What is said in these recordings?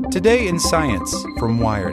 Today in Science from Wired.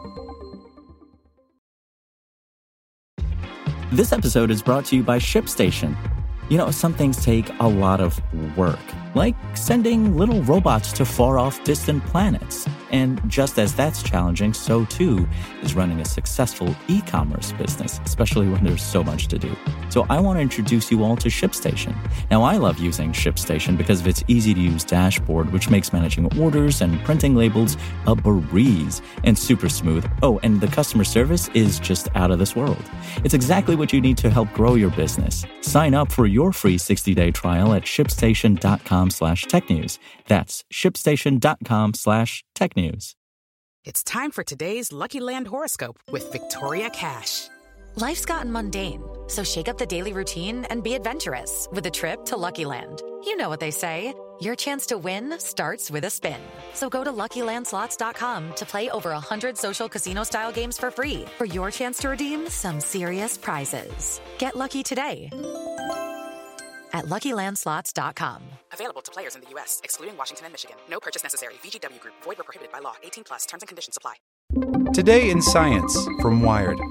This episode is brought to you by ShipStation. You know, some things take a lot of work, like sending little robots to far-off distant planets. And just as that's challenging, so too is running a successful e-commerce business, especially when there's so much to do. So I want to introduce you all to ShipStation. Now, I love using ShipStation because of its easy-to-use dashboard, which makes managing orders and printing labels a breeze and super smooth. Oh, and the customer service is just out of this world. It's exactly what you need to help grow your business. Sign up for your free 60-day trial at shipstation.com/technews. That's shipstation.com/technews. It's time for today's Lucky Land horoscope with Victoria Cash. Life's gotten mundane, so shake up the daily routine and be adventurous with a trip to Lucky Land. You know what they say, your chance to win starts with a spin. So go to LuckyLandSlots.com to play over 100 social casino-style games for free for your chance to redeem some serious prizes. Get lucky today at LuckyLandSlots.com. Available to players in the U.S., excluding Washington and Michigan. No purchase necessary. VGW Group. Void where prohibited by law. 18+. Terms and conditions apply. Today in Science from Wired.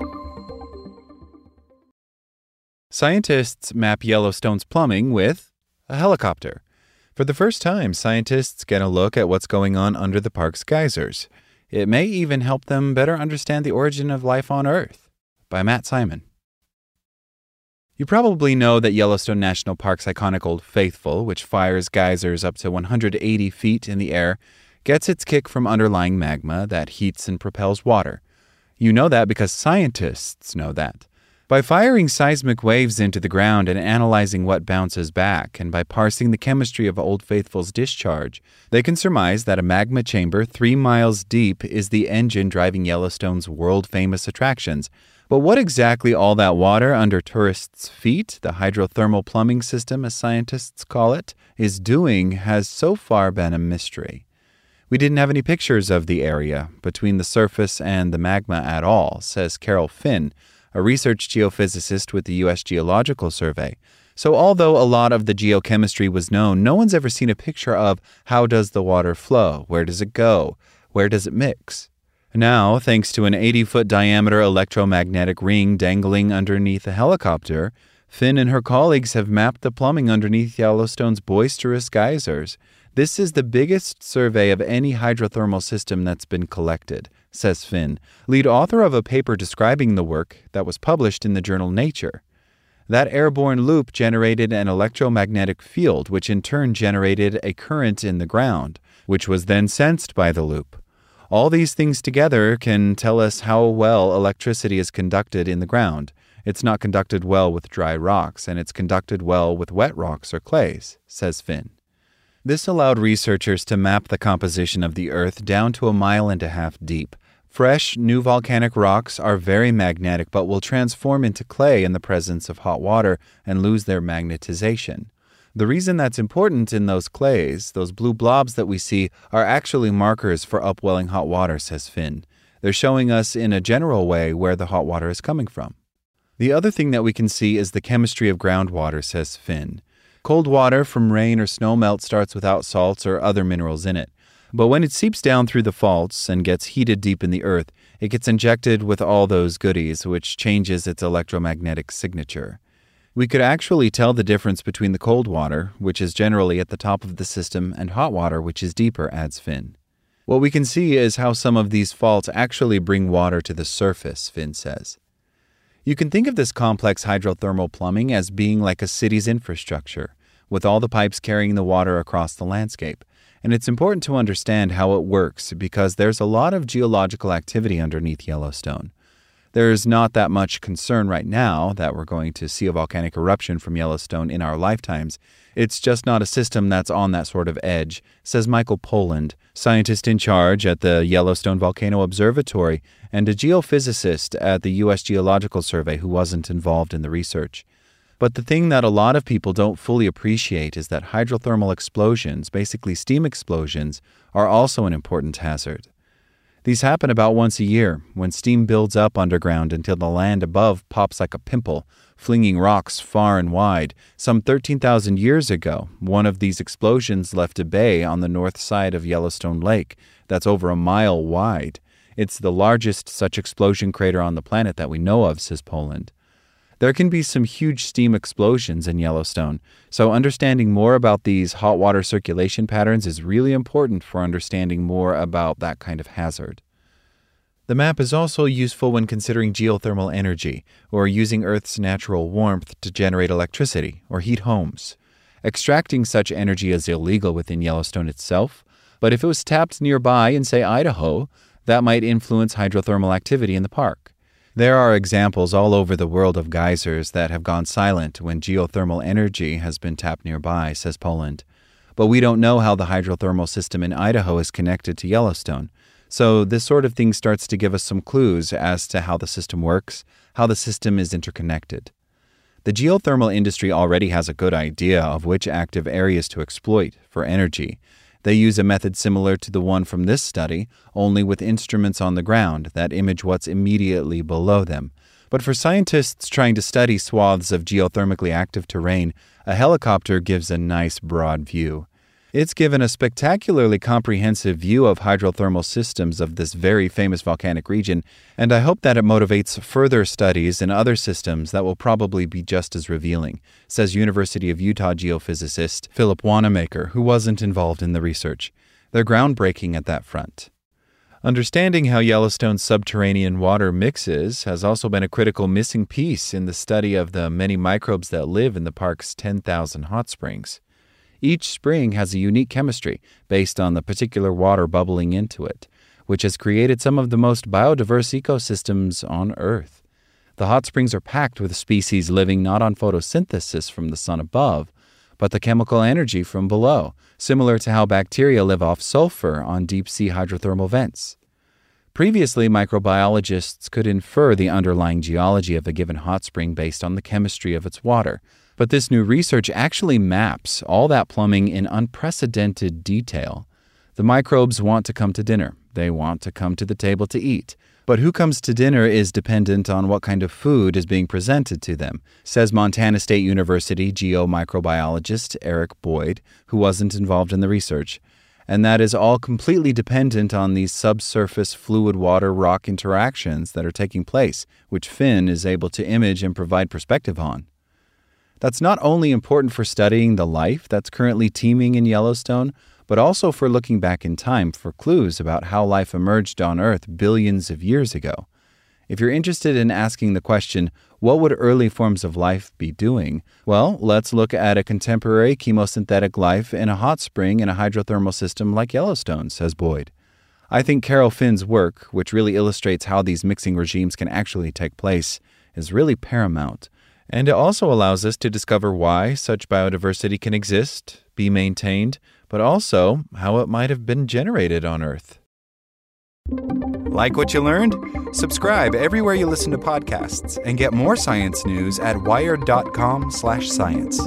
Scientists map Yellowstone's plumbing with a helicopter. For the first time, scientists get a look at what's going on under the park's geysers. It may even help them better understand the origin of life on Earth. By Matt Simon. You probably know that Yellowstone National Park's iconic Old Faithful, which fires geysers up to 180 feet in the air, gets its kick from underlying magma that heats and propels water. You know that because scientists know that. By firing seismic waves into the ground and analyzing what bounces back, and by parsing the chemistry of Old Faithful's discharge, they can surmise that a magma chamber 3 miles deep is the engine driving Yellowstone's world-famous attractions. But what exactly all that water under tourists' feet, the hydrothermal plumbing system as scientists call it, is doing has so far been a mystery. We didn't have any pictures of the area between the surface and the magma at all, says Carol Finn, a research geophysicist with the U.S. Geological Survey. So although a lot of the geochemistry was known, no one's ever seen a picture of how does the water flow, where does it go, where does it mix. Now, thanks to an 80-foot diameter electromagnetic ring dangling underneath a helicopter, Finn and her colleagues have mapped the plumbing underneath Yellowstone's boisterous geysers. This is the biggest survey of any hydrothermal system that's been collected, says Finn, lead author of a paper describing the work that was published in the journal Nature. That airborne loop generated an electromagnetic field, which in turn generated a current in the ground, which was then sensed by the loop. All these things together can tell us how well electricity is conducted in the ground. It's not conducted well with dry rocks, and it's conducted well with wet rocks or clays, says Finn. This allowed researchers to map the composition of the Earth down to 1.5 miles deep. Fresh, new volcanic rocks are very magnetic but will transform into clay in the presence of hot water and lose their magnetization. The reason that's important in those clays, those blue blobs that we see, are actually markers for upwelling hot water, says Finn. They're showing us in a general way where the hot water is coming from. The other thing that we can see is the chemistry of groundwater, says Finn. Cold water from rain or snowmelt starts without salts or other minerals in it. But when it seeps down through the faults and gets heated deep in the earth, it gets injected with all those goodies, which changes its electromagnetic signature. We could actually tell the difference between the cold water, which is generally at the top of the system, and hot water, which is deeper, adds Finn. What we can see is how some of these faults actually bring water to the surface, Finn says. You can think of this complex hydrothermal plumbing as being like a city's infrastructure, with all the pipes carrying the water across the landscape. And it's important to understand how it works because there's a lot of geological activity underneath Yellowstone. There's not that much concern right now that we're going to see a volcanic eruption from Yellowstone in our lifetimes. It's just not a system that's on that sort of edge, says Michael Poland, scientist in charge at the Yellowstone Volcano Observatory and a geophysicist at the U.S. Geological Survey who wasn't involved in the research. But the thing that a lot of people don't fully appreciate is that hydrothermal explosions, basically steam explosions, are also an important hazard. These happen about once a year, when steam builds up underground until the land above pops like a pimple, flinging rocks far and wide. Some 13,000 years ago, one of these explosions left a bay on the north side of Yellowstone Lake that's over a mile wide. It's the largest such explosion crater on the planet that we know of, says Poland. There can be some huge steam explosions in Yellowstone, so understanding more about these hot water circulation patterns is really important for understanding more about that kind of hazard. The map is also useful when considering geothermal energy, or using Earth's natural warmth to generate electricity or heat homes. Extracting such energy is illegal within Yellowstone itself, but if it was tapped nearby in, say, Idaho, that might influence hydrothermal activity in the park. There are examples all over the world of geysers that have gone silent when geothermal energy has been tapped nearby, says Poland. But we don't know how the hydrothermal system in Idaho is connected to Yellowstone. So this sort of thing starts to give us some clues as to how the system works, how the system is interconnected. The geothermal industry already has a good idea of which active areas to exploit for energy. They use a method similar to the one from this study, only with instruments on the ground that image what's immediately below them. But for scientists trying to study swaths of geothermically active terrain, a helicopter gives a nice broad view. It's given a spectacularly comprehensive view of hydrothermal systems of this very famous volcanic region, and I hope that it motivates further studies in other systems that will probably be just as revealing, says University of Utah geophysicist Philip Wanamaker, who wasn't involved in the research. They're groundbreaking at that front. Understanding how Yellowstone's subterranean water mixes has also been a critical missing piece in the study of the many microbes that live in the park's 10,000 hot springs. Each spring has a unique chemistry based on the particular water bubbling into it, which has created some of the most biodiverse ecosystems on Earth. The hot springs are packed with species living not on photosynthesis from the sun above, but the chemical energy from below, similar to how bacteria live off sulfur on deep-sea hydrothermal vents. Previously, microbiologists could infer the underlying geology of a given hot spring based on the chemistry of its water, but this new research actually maps all that plumbing in unprecedented detail. The microbes want to come to dinner. They want to come to the table to eat. But who comes to dinner is dependent on what kind of food is being presented to them, says Montana State University geomicrobiologist Eric Boyd, who wasn't involved in the research. And that is all completely dependent on these subsurface fluid-water-rock interactions that are taking place, which Finn is able to image and provide perspective on. That's not only important for studying the life that's currently teeming in Yellowstone, but also for looking back in time for clues about how life emerged on Earth billions of years ago. If you're interested in asking the question, what would early forms of life be doing? Well, let's look at a contemporary chemosynthetic life in a hot spring in a hydrothermal system like Yellowstone, says Boyd. I think Carol Finn's work, which really illustrates how these mixing regimes can actually take place, is really paramount. And it also allows us to discover why such biodiversity can exist, be maintained, but also how it might have been generated on Earth. Like what you learned? Subscribe everywhere you listen to podcasts and get more science news at wired.com/science.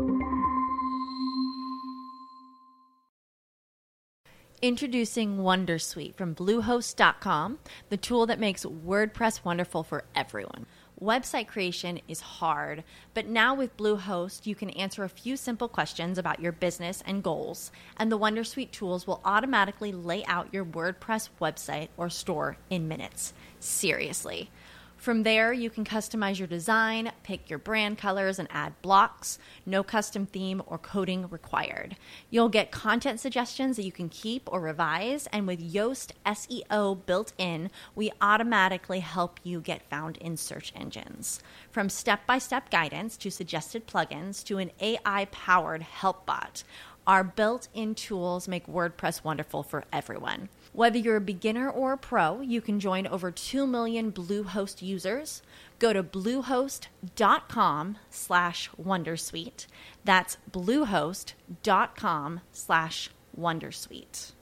Introducing Wondersuite from Bluehost.com, the tool that makes WordPress wonderful for everyone. Website creation is hard, but now with Bluehost, you can answer a few simple questions about your business and goals, and the Wondersuite tools will automatically lay out your WordPress website or store in minutes. Seriously. From there, you can customize your design, pick your brand colors, and add blocks. No custom theme or coding required. You'll get content suggestions that you can keep or revise, and with Yoast SEO built in, we automatically help you get found in search engines. From step-by-step guidance to suggested plugins to an AI-powered help bot, our built-in tools make WordPress wonderful for everyone. Whether you're a beginner or a pro, you can join over 2 million Bluehost users. Go to bluehost.com/wondersuite. That's bluehost.com/wondersuite.